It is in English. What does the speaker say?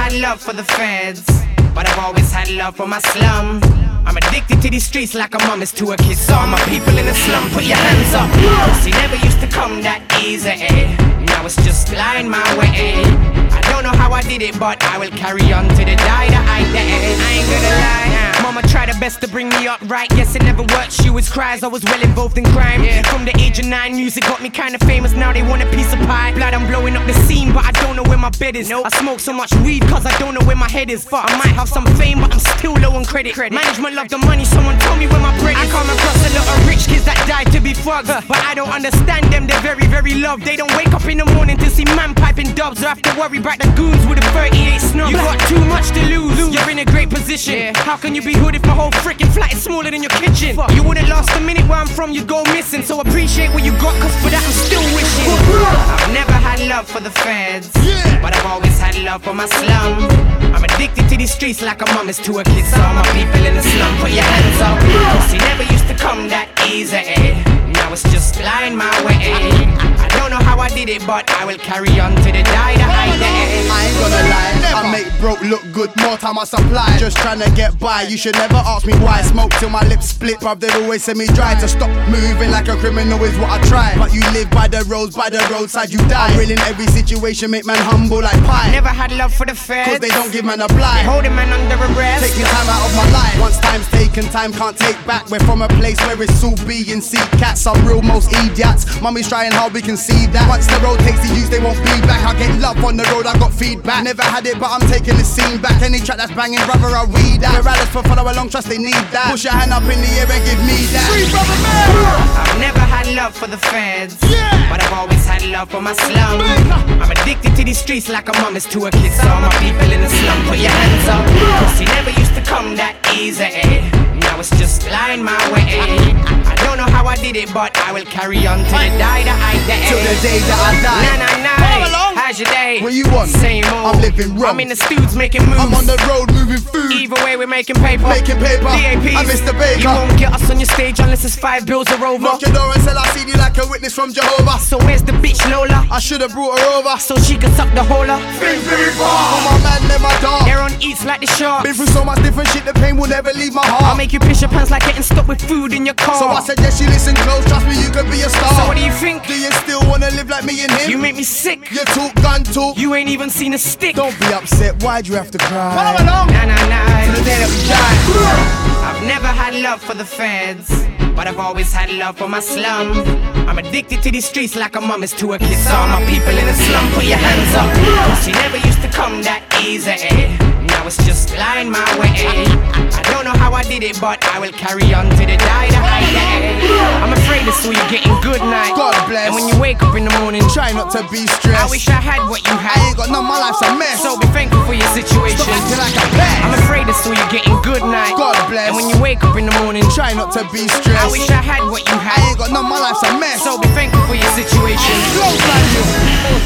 had love for the feds, but I've always had love for my slum. I'm addicted to these streets like a mom is to a kid. So all my people in the slum, put your hands up. See, never used to come that easy. Now it's just flying my way. I don't know how I did it, but I will carry on to the day that I die. I ain't gonna lie, mama tried her best to bring me up right. Yes, it never worked, she was cries, I was well involved in crime. From the age of 9, music got me kinda famous. Now they want a piece of pie. Blood, I'm blowing up the scene, but I don't know where my bed is. I smoke so much weed cause I don't know where my head is. I might have some fame, but I'm still low on credit. Management love the money, someone tell me where my bread is. I come across a lot of rich kids that died to be thugs, but I don't understand them, they're very, very loved. They don't wake up in the morning to see man piping dubs, or have to worry about the goons with a 38 snub. You got too much to lose, you're in a great position. How can you be hood if my whole freaking flat is smaller than your kitchen? You wouldn't last a minute where I'm from, you'd go missing. So appreciate what you got, cause for that I'm still wishing. I've never had love for the feds, but I've always had love for my slum. I'm addicted to these streets like a mom is to a kid. So all my people in the slum, put your hands up. See, never used to come that easy. Now it's just flying my way. I don't know how I did it, but I will carry on to the day that I die. I ain't gonna lie, I make broke look good, more time I supply. Just trying to get by, you should never ask me why. Smoke till my lips split, bruv, they always say me dry. To stop moving like a criminal is what I try. But you live by the roads, by the roadside you die. I'm real in every situation, make man humble like pie. Never had love for the feds, cause they don't give man a blind. Holding man under arrest, taking time out of my life. Once time's taken, time can't take back. We're from a place where it's all B and C. Cats are real, most idiots. Mummy's trying hard, we can see that. Once the road takes the use, they won't be back. I get love on the road, I got feedback. Never had it, but I'm taking the scene back. Any track that's banging, brother, I read that. We're for follow along, trust they need that. Push your hand up in the air and give me that. Free brother man. I've never had love for the feds, but I've always had love for my slum. I'm addicted to these streets like a mom is to a kid. So all my people in the slum, put your hands up. See, never used to come that easy. Now it's just flying my way. I don't know how I did it, but I will carry on to the day that I die. Till the day that I die. Nah. How's your day? What you want? Same old. I'm living wrong. I'm in the studs making moves. I'm on the road moving food. Either way we're making paper. Making paper. DAPs. I miss the baker. You won't get us on your stage unless it's 5 bills are over. Knock your door and sell I see you like a witness from Jehovah. So where's the bitch Lola? I should've brought her over so she could suck the hola. Been very far. All my man never dark. They're on eats like the sharks. Been through so much different shit, the pain will never leave my heart. I'll make you piss your pants like getting stuck with food in your car. So I suggest you listen close, trust me, you could be a star. So what do you think? Do you still wanna live like me and him? You make me sick. You talk gun talk. You ain't even seen a stick. Don't be upset, why'd you have to cry? Follow along. Nah. To the day that we die. I've never had love for the feds, but I've always had love for my slum. I'm addicted to these streets like a mom is to a kid. So all my people in the slum, put your hands up. She never used to come that easy. Now it's just flying my way. I don't know how I did it, but I will carry on to the day that I die. I'm afraid it's all you're getting good night. God bless. And when you wake up in the morning, try not to be stressed. I wish I had what you had. I ain't got none, my life's a mess. So be thankful for your situation. Stop acting like a pest. I'm afraid it's all you're getting good night. God bless. And when you wake up in the morning, try not to be stressed. I wish I had what you had. I ain't got none, my life's a mess. So be thankful for your situation. Close like you.